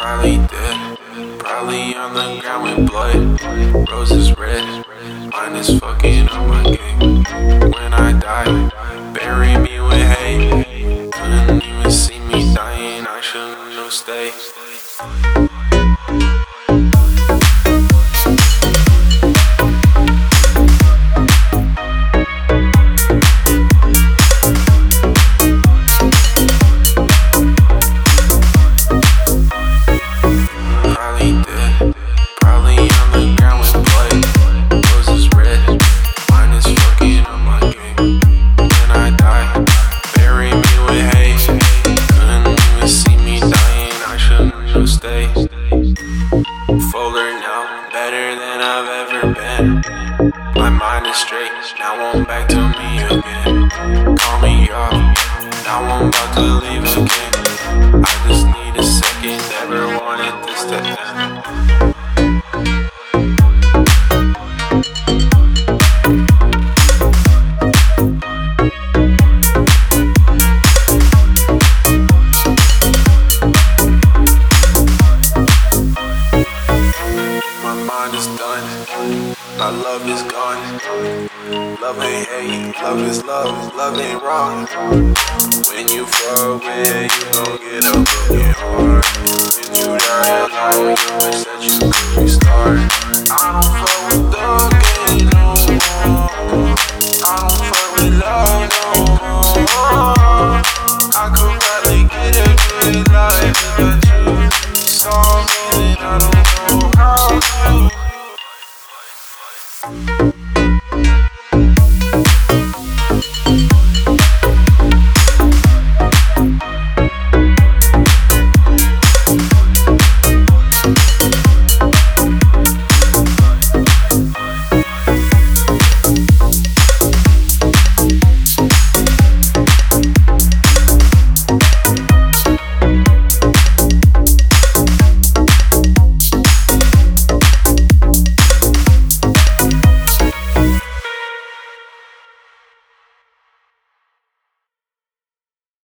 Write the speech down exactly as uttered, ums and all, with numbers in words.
Probably dead, probably on the ground with blood. Roses red, mine is fucking on my game. When I die, bury me with hate. Couldn't even see me dying, I shouldn't have stayed. Fuller now, better than I've ever been. My mind is straight, now I'm back to me again. Call me off, now I'm about to leave again. I just need a second, never wanted this to end. My love is gone. Love ain't hate, love is love, love ain't wrong. When you far away, you gon' get a broken heart. When you die alone, you wish that you could restart. I don't fuck with the game no more.